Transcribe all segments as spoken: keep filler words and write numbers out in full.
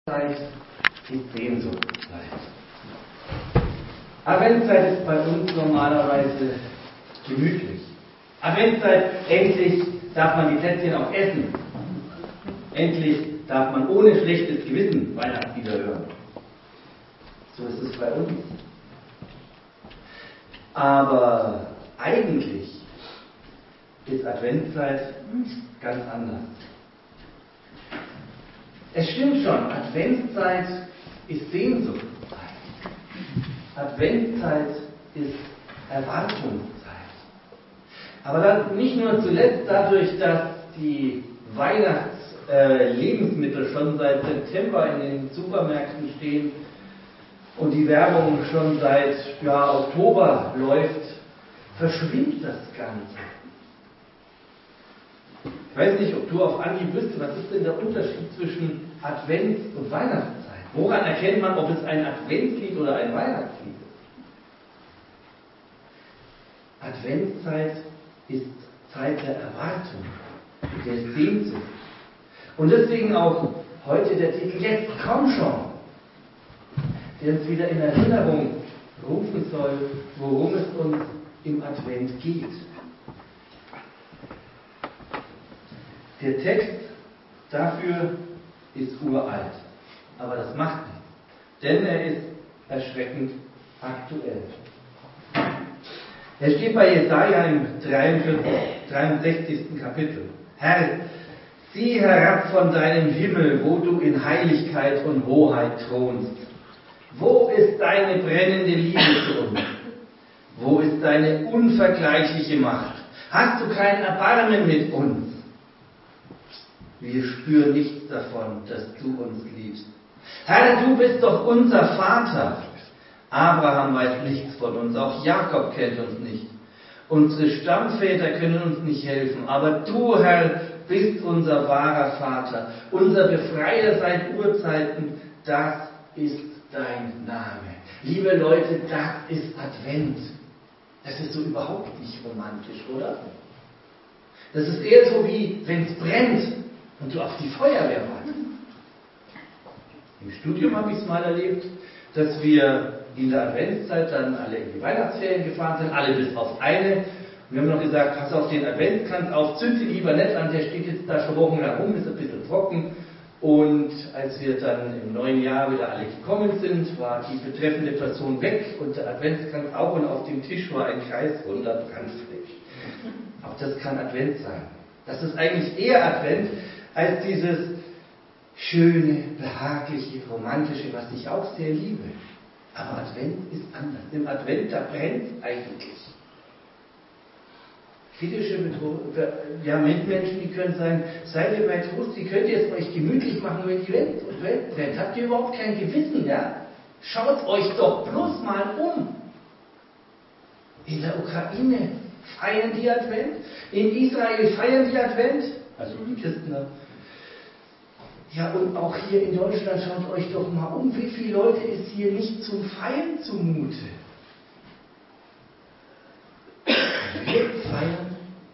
Zeit ist Sehnsuchtszeit. Adventszeit ist bei uns normalerweise gemütlich. Adventszeit, endlich darf man die Plätzchen auch essen. Endlich darf man ohne schlechtes Gewissen Weihnachtslieder hören. So ist es bei uns. Aber eigentlich ist Adventszeit ganz anders. Es stimmt schon, Adventszeit ist Sehnsuchtszeit. Adventszeit ist Erwartungszeit. Aber dann nicht nur zuletzt dadurch, dass die Weihnachtslebensmittel äh, schon seit September in den Supermärkten stehen und die Werbung schon seit ja, Oktober läuft, verschwimmt das Ganze. Ich weiß nicht, ob du auf Anhieb wüsstest, was ist denn der Unterschied zwischen Advents- und Weihnachtszeit? Woran erkennt man, ob es ein Adventslied oder ein Weihnachtslied ist? Adventszeit ist Zeit der Erwartung, der Sehnsucht. Und deswegen auch heute der Titel Jetzt komm schon, der uns wieder in Erinnerung rufen soll, worum es uns im Advent geht. Der Text dafür ist uralt, aber das macht nichts, denn er ist erschreckend aktuell. Er steht bei Jesaja im dreiundsechzigsten Kapitel. Herr, sieh herab von deinem Himmel, wo du in Heiligkeit und Hoheit thronst. Wo ist deine brennende Liebe zu uns? Wo ist deine unvergleichliche Macht? Hast du kein Erbarmen mit uns? Wir spüren nichts davon, dass du uns liebst. Herr, du bist doch unser Vater. Abraham weiß nichts von uns, auch Jakob kennt uns nicht. Unsere Stammväter können uns nicht helfen, aber du, Herr, bist unser wahrer Vater, unser Befreier seit Urzeiten, das ist dein Name. Liebe Leute, das ist Advent. Das ist so überhaupt nicht romantisch, oder? Das ist eher so wie, wenn es brennt und du auf die Feuerwehr wartest. Im Studium habe ich es mal erlebt, dass wir in der Adventszeit dann alle in die Weihnachtsferien gefahren sind, alle bis auf eine. Und wir haben noch gesagt, pass auf den Adventskranz auf, zünd ihn lieber nicht an, der steht jetzt da schon wochenlang rum, ist ein bisschen trocken. Und als wir dann im neuen Jahr wieder alle gekommen sind, war die betreffende Person weg und der Adventskranz auch und auf dem Tisch war ein kreisrunder Brandfleck. Auch das kann Advent sein. Das ist eigentlich eher Advent als dieses schöne, behagliche, romantische, was ich auch sehr liebe. Aber Advent ist anders. Im Advent, da brennt es eigentlich. Kritische ja, Mitmenschen, die können sagen, seid ihr bei Trost, wie könnt ihr es euch gemütlich machen, wenn die Welt und Welt brennt? Habt ihr überhaupt kein Gewissen, ja? Schaut euch doch bloß mal um. In der Ukraine feiern die Advent, in Israel feiern die Advent, also die Christen. Ja, und auch hier in Deutschland, schaut euch doch mal um, wie viele Leute ist hier nicht zum Feiern zumute. Wir feiern.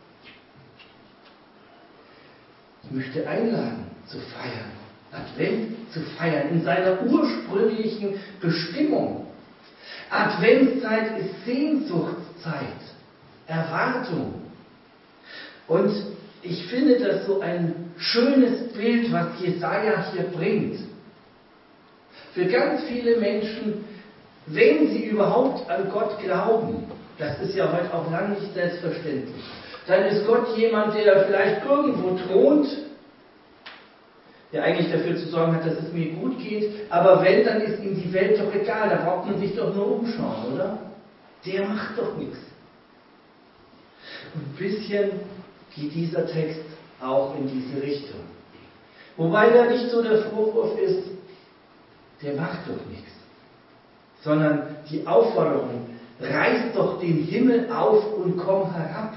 Ich möchte einladen, zu feiern. Advent zu feiern, in seiner ursprünglichen Bestimmung. Adventszeit ist Sehnsuchtszeit, Erwartung. Und ich finde das so ein schönes Bild, was Jesaja hier bringt. Für ganz viele Menschen, wenn sie überhaupt an Gott glauben, das ist ja heute auch lange nicht selbstverständlich, dann ist Gott jemand, der vielleicht irgendwo thront, der eigentlich dafür zu sorgen hat, dass es mir gut geht, aber wenn, dann ist ihm die Welt doch egal, da braucht man sich doch nur umschauen, oder? Der macht doch nichts. Ein bisschen geht dieser Text auch in diese Richtung. Wobei da nicht so der Vorwurf ist, der macht doch nichts, sondern die Aufforderung, reiß doch den Himmel auf und komm herab.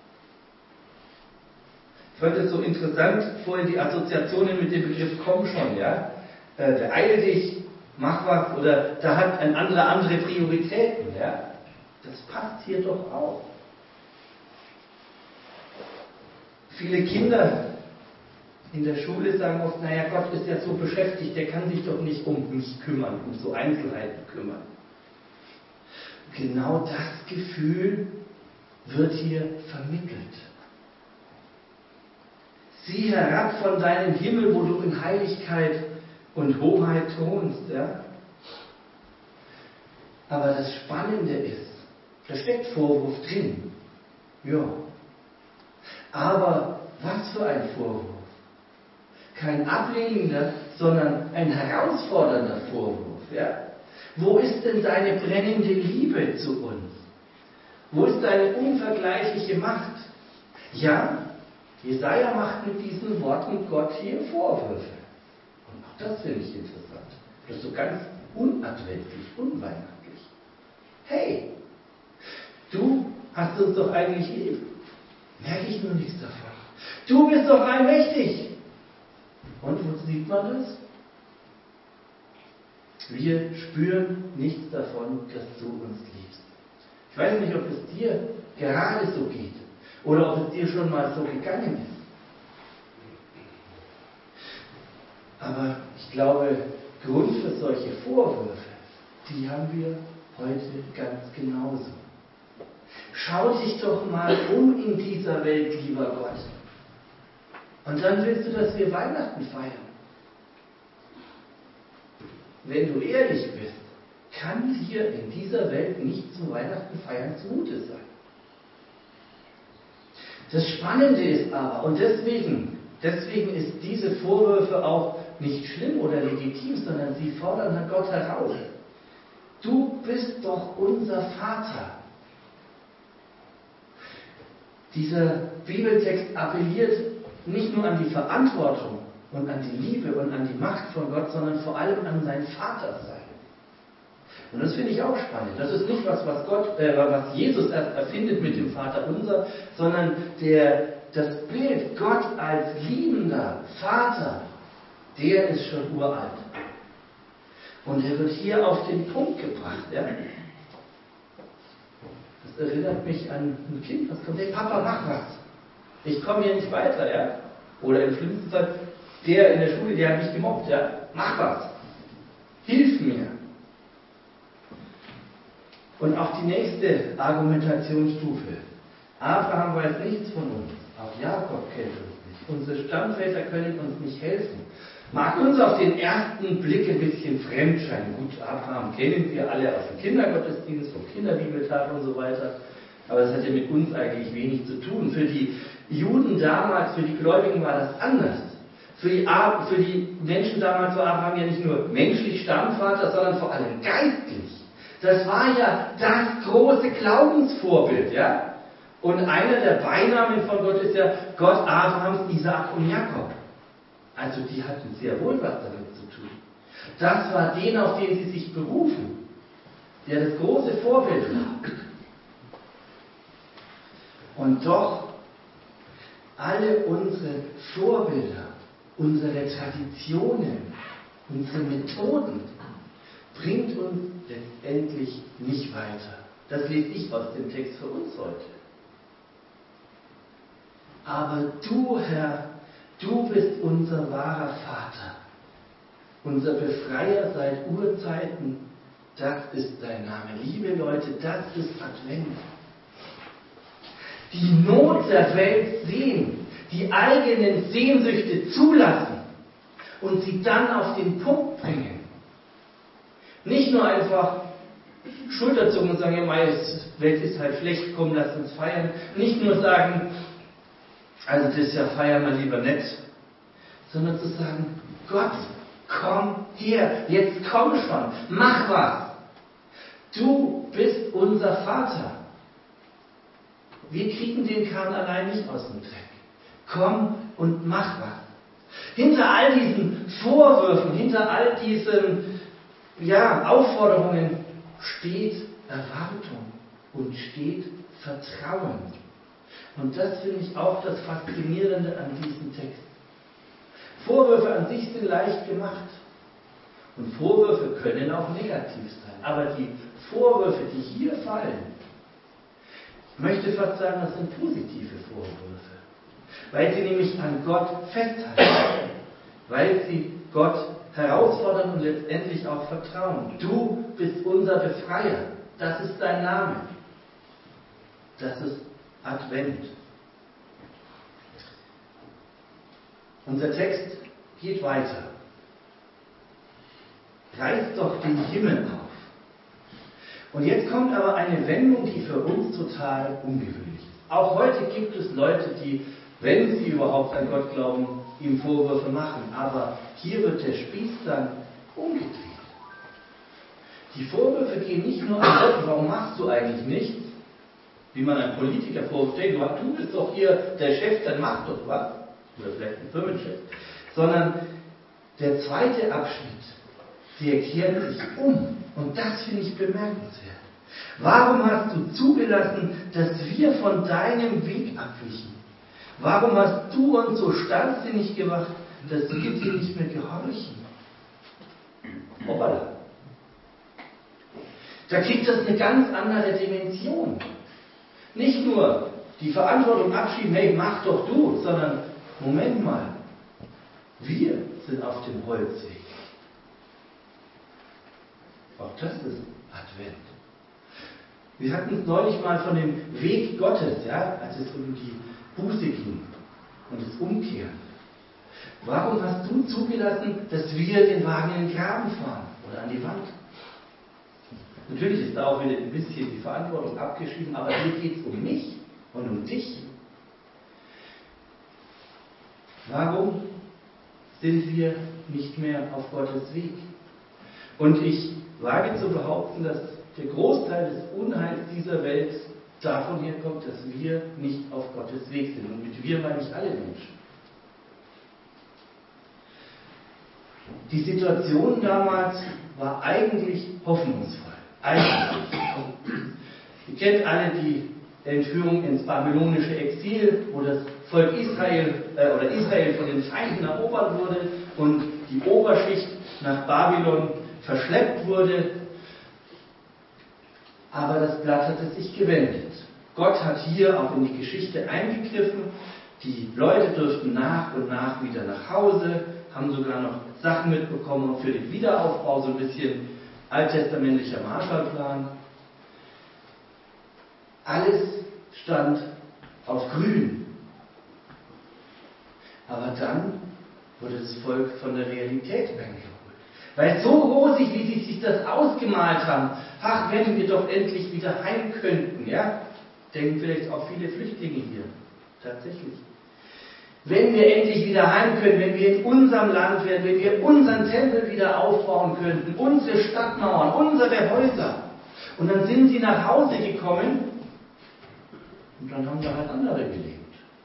Ich fand es so interessant, vorhin die Assoziationen mit dem Begriff komm schon, ja. Äh, beeile dich, mach was, oder da hat ein anderer andere Prioritäten, ja. Das passt hier doch auch. Viele Kinder In der Schule sagen oft, naja, Gott ist ja so beschäftigt, der kann sich doch nicht um mich kümmern, um so Einzelheiten kümmern. Genau das Gefühl wird hier vermittelt. Sieh herab von deinem Himmel, wo du in Heiligkeit und Hoheit thronst. Ja? Aber das Spannende ist, da steckt Vorwurf drin. Ja. Aber was für ein Vorwurf? Kein ablehnender, sondern ein herausfordernder Vorwurf. Ja? Wo ist denn deine brennende Liebe zu uns? Wo ist deine unvergleichliche Macht? Ja, Jesaja macht mit diesen Worten Gott hier Vorwürfe. Und auch das finde ich interessant. Das ist so ganz unadventlich, unweihnachtlich. Hey, du hast uns doch eigentlich lieb. Merke ich nur nichts davon. Du bist doch allmächtig. Und wo sieht man das? Wir spüren nichts davon, dass du uns liebst. Ich weiß nicht, ob es dir gerade so geht oder ob es dir schon mal so gegangen ist. Aber ich glaube, Grund für solche Vorwürfe, die haben wir heute ganz genauso. Schau dich doch mal um in dieser Welt, lieber Gott. Und dann willst du, dass wir Weihnachten feiern. Wenn du ehrlich bist, kann dir in dieser Welt nicht zum Weihnachten feiern zumute sein. Das Spannende ist aber, und deswegen, deswegen ist diese Vorwürfe auch nicht schlimm oder legitim, sondern sie fordern Gott heraus. Du bist doch unser Vater. Dieser Bibeltext appelliert nicht nur an die Verantwortung und an die Liebe und an die Macht von Gott, sondern vor allem an sein Vatersein. Und das finde ich auch spannend. Das ist nicht was, was Gott, äh, was Jesus erst erfindet mit dem Vaterunser, sondern der, das Bild Gott als liebender Vater, der ist schon uralt. Und er wird hier auf den Punkt gebracht. Ja? Das erinnert mich an ein Kind, was kommt, hey Papa, mach was. Ich komme hier nicht weiter. Ja? Oder im schlimmsten Fall, der in der Schule, der hat mich gemobbt. Ja? Mach was. Hilf mir. Und auch die nächste Argumentationsstufe. Abraham weiß nichts von uns. Auch Jakob kennt uns nicht. Unsere Stammväter können uns nicht helfen. Mag uns auf den ersten Blick ein bisschen fremd scheinen. Gut, Abraham kennen wir alle aus dem Kindergottesdienst, vom Kinderbibeltag und so weiter. Aber das hat ja mit uns eigentlich wenig zu tun. Für die Juden damals, für die Gläubigen war das anders. Für die, für die Menschen damals war Abraham ja nicht nur menschlich Stammvater, sondern vor allem geistlich. Das war ja das große Glaubensvorbild, ja? Und einer der Beinamen von Gott ist ja Gott Abrahams, Isaak und Jakob. Also die hatten sehr wohl was damit zu tun. Das war den, auf den sie sich berufen, der das große Vorbild war. Und doch, alle unsere Vorbilder, unsere Traditionen, unsere Methoden bringt uns letztendlich nicht weiter. Das lese ich aus dem Text für uns heute. Aber du, Herr, du bist unser wahrer Vater, unser Befreier seit Urzeiten. Das ist dein Name. Liebe Leute, das ist Advent. Die Not der Welt sehen, die eigenen Sehnsüchte zulassen und sie dann auf den Punkt bringen. Nicht nur einfach Schulterzucken und sagen, ja, meine Welt ist halt schlecht, komm, lass uns feiern. Nicht nur sagen, also das Jahr feiern wir lieber nicht, sondern zu sagen, Gott, komm her, jetzt komm schon, mach was. Du bist unser Vater. Wir kriegen den Kahn allein nicht aus dem Dreck. Komm und mach was. Hinter all diesen Vorwürfen, hinter all diesen ja, Aufforderungen steht Erwartung und steht Vertrauen. Und das finde ich auch das Faszinierende an diesem Text. Vorwürfe an sich sind leicht gemacht. Und Vorwürfe können auch negativ sein. Aber die Vorwürfe, die hier fallen, ich möchte fast sagen, das sind positive Vorwürfe. weil sie nämlich an Gott festhalten, weil sie Gott herausfordern und letztendlich auch vertrauen. Du bist unser Befreier, das ist dein Name. Das ist Advent. Unser Text geht weiter. Reißt doch den Himmel auf. Und jetzt kommt aber eine Wendung, die für uns total ungewöhnlich ist. Auch heute gibt es Leute, die, wenn sie überhaupt an Gott glauben, ihm Vorwürfe machen. Aber hier wird der Spieß dann umgedreht. Die Vorwürfe gehen nicht nur an Gott, warum machst du eigentlich nichts? Wie man einem Politiker vorwirft, du bist doch hier der Chef, dann mach doch was. Oder vielleicht ein Firmenchef. Sondern der zweite Abschnitt, der kehrt sich um. Und das finde ich bemerkenswert. Warum hast du zugelassen, dass wir von deinem Weg abwichen? Warum hast du uns so starrsinnig gemacht, dass wir dir nicht mehr gehorchen? Hoppala. Da kriegt das eine ganz andere Dimension. Nicht nur die Verantwortung abschieben, hey, mach doch du, sondern Moment mal, wir sind auf dem Holzweg. Auch das ist Advent. Wir hatten es neulich mal von dem Weg Gottes, ja, als es um die Buße ging und das Umkehren. Warum hast du zugelassen, dass wir den Wagen in den Graben fahren oder an die Wand? Natürlich ist da auch wieder ein bisschen die Verantwortung abgeschrieben, aber hier geht es um mich und um dich. Warum sind wir nicht mehr auf Gottes Weg? Und ich wage zu behaupten, dass der Großteil des Unheils dieser Welt davon herkommt, dass wir nicht auf Gottes Weg sind. Und mit wir meine ich alle Menschen. Die Situation damals war eigentlich hoffnungsvoll. Eigentlich. Ihr kennt alle die Entführung ins babylonische Exil, wo das Volk Israel äh, oder Israel von den Feinden erobert wurde und die Oberschicht nach Babylon verschleppt wurde. Aber das Blatt hatte sich gewendet. Gott hat hier auch in die Geschichte eingegriffen. Die Leute durften nach und nach wieder nach Hause, haben sogar noch Sachen mitbekommen und für den Wiederaufbau so ein bisschen alttestamentlicher Marshallplan. Alles stand auf grün. Aber dann wurde das Volk von der Realität eingeholt. Weil so rosig, wie sie sich das ausgemalt haben, ach, wenn wir doch endlich wieder heim könnten, ja? Denken vielleicht auch viele Flüchtlinge hier. Tatsächlich. Wenn wir endlich wieder heim können, wenn wir in unserem Land wären, wenn wir unseren Tempel wieder aufbauen könnten, unsere Stadtmauern, unsere Häuser. Und dann sind sie nach Hause gekommen und dann haben da halt andere gelebt.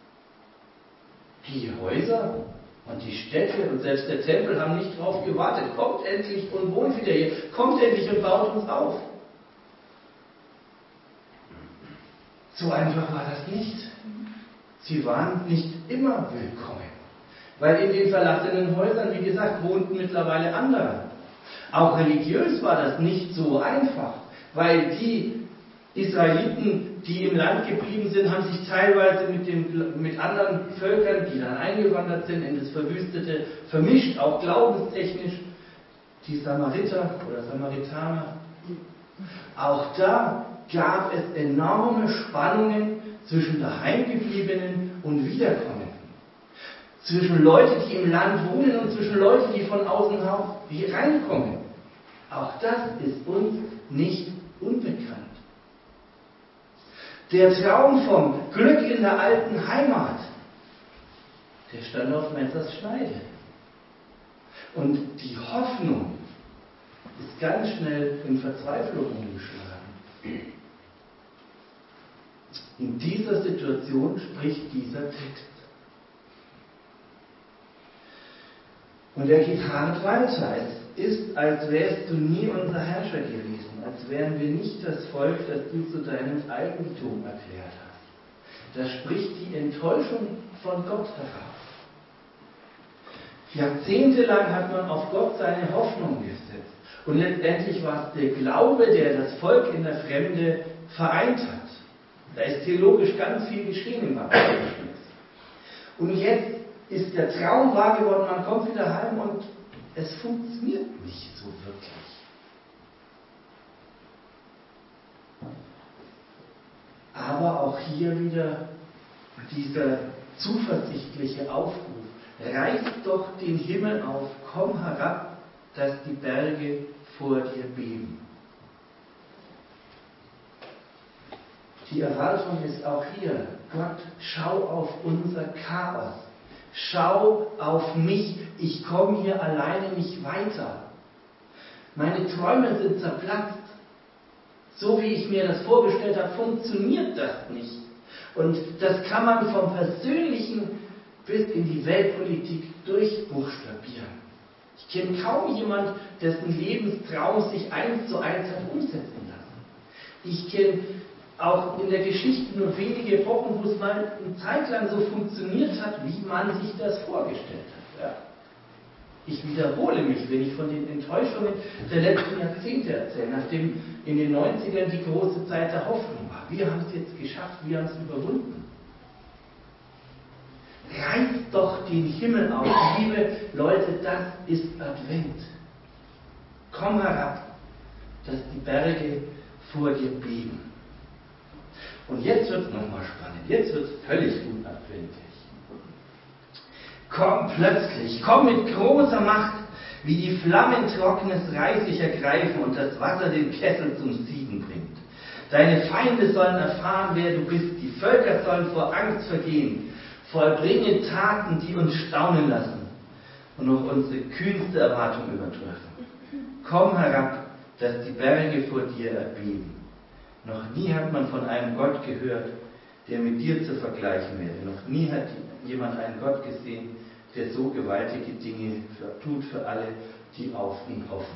Die Häuser und die Städte und selbst der Tempel haben nicht darauf gewartet. Kommt endlich und wohnt wieder hier. Kommt endlich und baut uns auf. So einfach war das nicht. Sie waren nicht immer willkommen. Weil in den verlassenen Häusern, wie gesagt, wohnten mittlerweile andere. Auch religiös war das nicht so einfach. Weil die Israeliten, die im Land geblieben sind, haben sich teilweise mit, dem, mit anderen Völkern, die dann eingewandert sind in das Verwüstete, vermischt, auch glaubenstechnisch. Die Samariter oder Samaritaner. Auch da gab es enorme Spannungen zwischen Daheimgebliebenen und Wiederkommenden. Zwischen Leuten, die im Land wohnen und zwischen Leuten, die von außen hier reinkommen. Auch das ist uns nicht unbekannt. Der Traum vom Glück in der alten Heimat, der stand auf Messers Schneide. Und die Hoffnung ist ganz schnell in Verzweiflung umgeschlagen. In dieser Situation spricht dieser Text. Und er geht hart weiter. Es ist, als wärst du nie unser Herrscher gewesen, als wären wir nicht das Volk, das du zu deinem Eigentum erklärt hast. Da spricht die Enttäuschung von Gott heraus. Jahrzehntelang hat man auf Gott seine Hoffnung gesetzt. Und letztendlich war es der Glaube, der das Volk in der Fremde vereint hat. Da ist theologisch ganz viel geschehen im Apostelgeschichte. Und jetzt ist der Traum wahr geworden, man kommt wieder heim und es funktioniert nicht so wirklich. Aber auch hier wieder dieser zuversichtliche Aufruf. Reiß doch den Himmel auf, komm herab, dass die Berge vor dir beben. Die Erwartung ist auch hier, Gott, schau auf unser Chaos. Schau auf mich, ich komme hier alleine nicht weiter. Meine Träume sind zerplatzt. So wie ich mir das vorgestellt habe, funktioniert das nicht. Und das kann man vom Persönlichen bis in die Weltpolitik durchbuchstabieren. Ich kenne kaum jemand, dessen Lebenstraum sich eins zu eins hat umsetzen lassen. Ich kenne auch in der Geschichte nur wenige Epochen, wo es mal eine Zeit lang so funktioniert hat, wie man sich das vorgestellt hat. Ja. Ich wiederhole mich, wenn ich von den Enttäuschungen der letzten Jahrzehnte erzähle, nachdem in den neunzigern die große Zeit der Hoffnung war. Wir haben es jetzt geschafft, wir haben es überwunden. Reißt doch den Himmel auf, liebe Leute, das ist Advent. Komm herab, dass die Berge vor dir beben. Und jetzt wird es nochmal spannend, jetzt wird es völlig unadventlich. Komm plötzlich, komm mit großer Macht, wie die Flammen trockenes Reisig ergreifen und das Wasser den Kessel zum Sieden bringt. Deine Feinde sollen erfahren, wer du bist, die Völker sollen vor Angst vergehen. Vollbringe Taten, die uns staunen lassen und noch unsere kühnste Erwartung übertreffen. Komm herab, dass die Berge vor dir erbeben. Noch nie hat man von einem Gott gehört, der mit dir zu vergleichen wäre. Noch nie hat jemand einen Gott gesehen, der so gewaltige Dinge für, tut für alle, die auf ihn hoffen.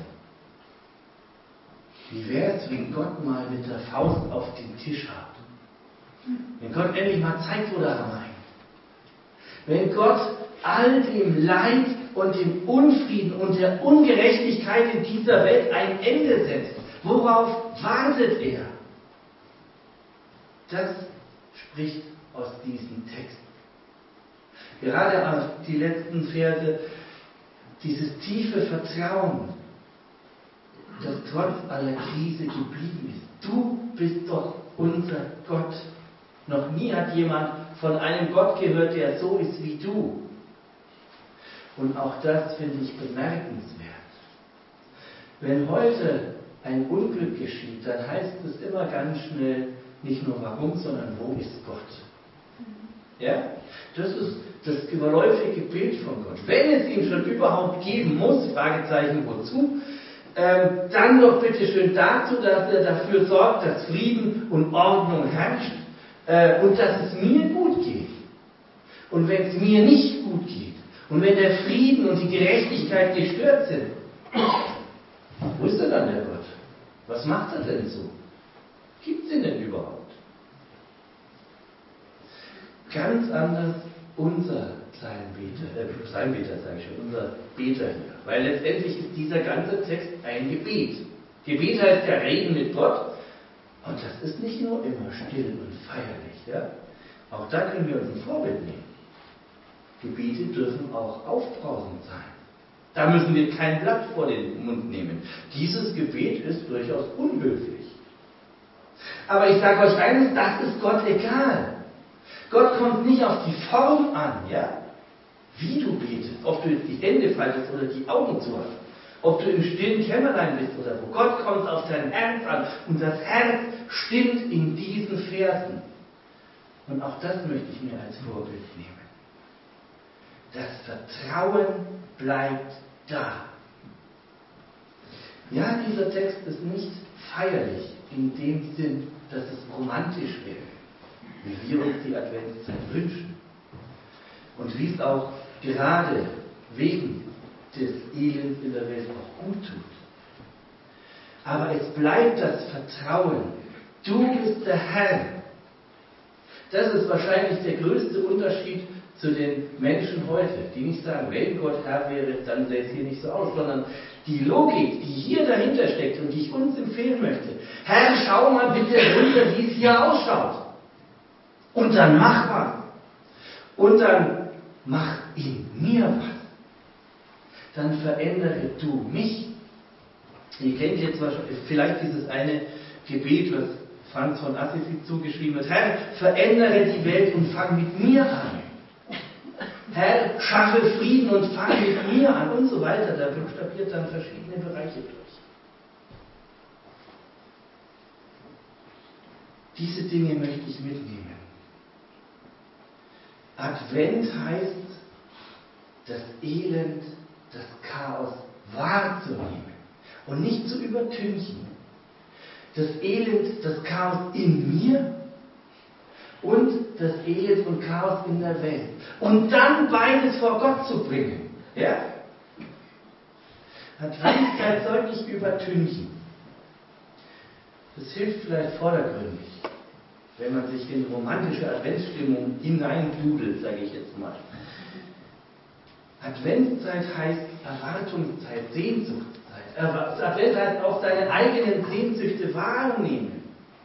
Wie wäre es, wenn Gott mal mit der Faust auf den Tisch haut? Wenn Gott endlich mal zeigt, wo der Hammer hängt. Wenn Gott all dem Leid und dem Unfrieden und der Ungerechtigkeit in dieser Welt ein Ende setzt, worauf wartet er? Das spricht aus diesem Text. Gerade auf die letzten Verse, dieses tiefe Vertrauen, das trotz aller Krise geblieben ist. Du bist doch unser Gott. Noch nie hat jemand von einem Gott gehört, der so ist wie du. Und auch das finde ich bemerkenswert. Wenn heute ein Unglück geschieht, dann heißt es immer ganz schnell nicht nur warum, sondern wo ist Gott? Ja? Das ist das geläufige Bild von Gott. Wenn es ihn schon überhaupt geben muss, Fragezeichen wozu, ähm, dann doch bitte schön dazu, dass er dafür sorgt, dass Frieden und Ordnung herrscht äh, und dass es mir gut geht. Und wenn es mir nicht gut geht und wenn der Frieden und die Gerechtigkeit gestört sind, wo ist denn dann der Gott? Was macht er denn so? Gibt es ihn denn überhaupt? Ganz anders unser Psalmbeter, äh, Psalmbeter sage ich schon, unser Beter hier. Weil letztendlich ist dieser ganze Text ein Gebet. Gebet heißt ja Reden mit Gott. Und das ist nicht nur immer still und feierlich. Ja? Auch da können wir uns ein Vorbild nehmen. Gebete dürfen auch aufbrausend sein. Da müssen wir kein Blatt vor den Mund nehmen. Dieses Gebet ist durchaus unhöflich. Aber ich sage euch eines, das ist Gott egal. Gott kommt nicht auf die Form an, ja? Wie du betest, ob du jetzt die Hände faltest oder die Augen zu hast, ob du im stillen Kämmerlein bist oder wo. Gott kommt auf dein Herz an und das Herz stimmt in diesen Versen. Und auch das möchte ich mir als Vorbild nehmen. Das Vertrauen bleibt da. Ja, dieser Text ist nicht feierlich in dem Sinn, dass es romantisch wäre, wie wir uns die Adventszeit wünschen. Und wie es auch gerade wegen des Elends in der Welt auch gut tut. Aber es bleibt das Vertrauen. Du bist der Herr. Das ist wahrscheinlich der größte Unterschied zu den Menschen heute, die nicht sagen, wenn Gott Herr wäre, dann sähe es hier nicht so aus, sondern die Logik, die hier dahinter steckt und die ich uns empfehlen möchte. Herr, schau mal bitte runter, wie es hier ausschaut. Und dann mach was. Und dann mach in mir was. Dann verändere du mich. Ihr kennt jetzt vielleicht dieses eine Gebet, was Franz von Assisi zugeschrieben hat. Herr, verändere die Welt und fang mit mir an. Herr, schaffe Frieden und fang mit mir an und so weiter. Da buchstabiert dann verschiedene Bereiche durch. Diese Dinge möchte ich mitnehmen. Advent heißt, das Elend, das Chaos wahrzunehmen und nicht zu übertünchen. Das Elend, das Chaos in mir und das Elend und Chaos in der Welt. Und dann beides vor Gott zu bringen. Ja? Adventszeit soll nicht übertünchen. Das hilft vielleicht vordergründig, wenn man sich in romantische Adventsstimmung hineindudelt, sage ich jetzt mal. Adventszeit heißt Erwartungszeit, Sehnsuchtszeit. Advent heißt auch seine eigenen Sehnsüchte wahrnehmen.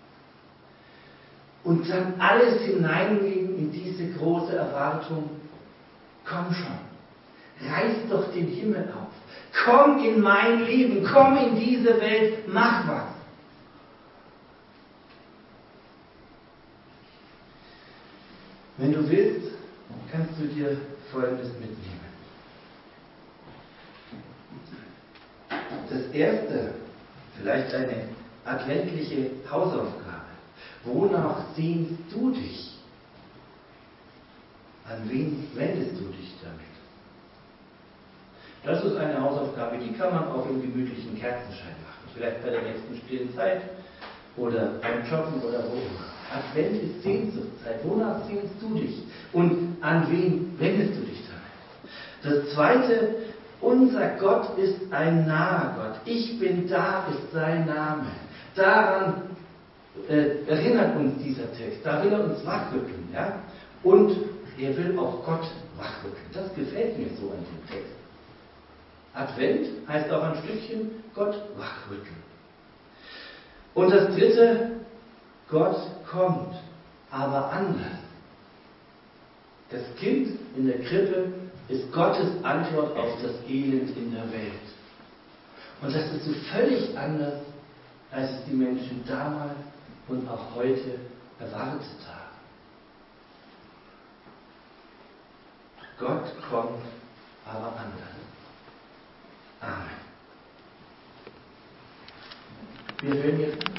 Und dann alles hineinlegen in diese große Erwartung. Komm schon, reiß doch den Himmel auf. Komm in mein Leben, komm in diese Welt, mach was. Wenn du willst, kannst du dir Folgendes mitnehmen. Das erste, vielleicht eine adventliche Hausaufgabe. Wonach sehnst du dich? An wen wendest du dich damit? Das ist eine Hausaufgabe, die kann man auch im gemütlichen Kerzenschein machen. Vielleicht bei der nächsten stillen Zeit oder beim Joggen oder wo immer. Advent ist Sehnsuchtszeit. Wonach sehnst du dich? Und an wen wendest du dich damit? Das zweite, unser Gott ist ein naher Gott. Ich bin da ist sein Name. Daran äh, erinnert uns dieser Text. Da will er uns wachrütteln. Ja? Und er will auch Gott wachrütteln. Das gefällt mir so an dem Text. Advent heißt auch ein Stückchen Gott wachrütteln. Und das dritte, Gott kommt, aber anders. Das Kind in der Krippe ist Gottes Antwort auf das Elend in der Welt. Und das ist so völlig anders, als es die Menschen damals und auch heute erwartet haben. Gott kommt, aber anders. Amen. Wir hören jetzt